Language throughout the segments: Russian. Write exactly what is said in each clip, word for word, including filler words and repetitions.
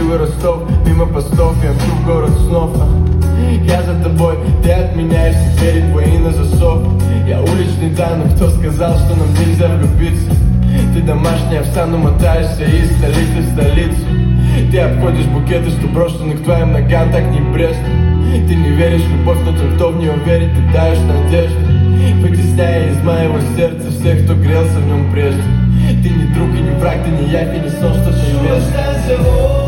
дождливый Ростов. Мимо постов я мчу в город снов. Я за тобой, ты от меня, если двери твои на засов. Я уличный Дан, но кто сказал, что нам нельзя влюбиться? Ты домашняя овса, но мотаешься из столицы в столицу. Ты обходишь букеты, что брошены к твоим ногам так небрежно. Ты не веришь в любовь, но тем, кто в нее верит, ты даешь надежду, вытесняя из моего сердца всех, кто грелся в нем прежде. Ты не друг и не враг, ты не явь и не сон, что ты имеешь.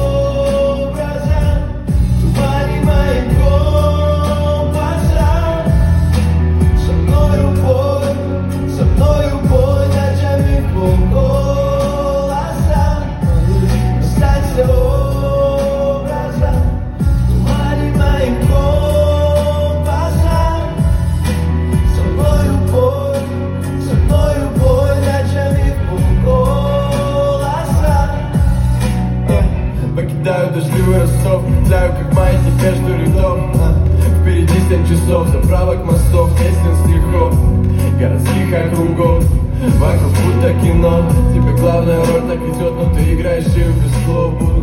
Покидаю дождливый Ростов, летаю как маятник между рядов. Впереди семь часов, заправок мостов, песен, стихов, городских округов. Вокруг будто кино, тебе главная роль так идет, но ты играешь ее без слов.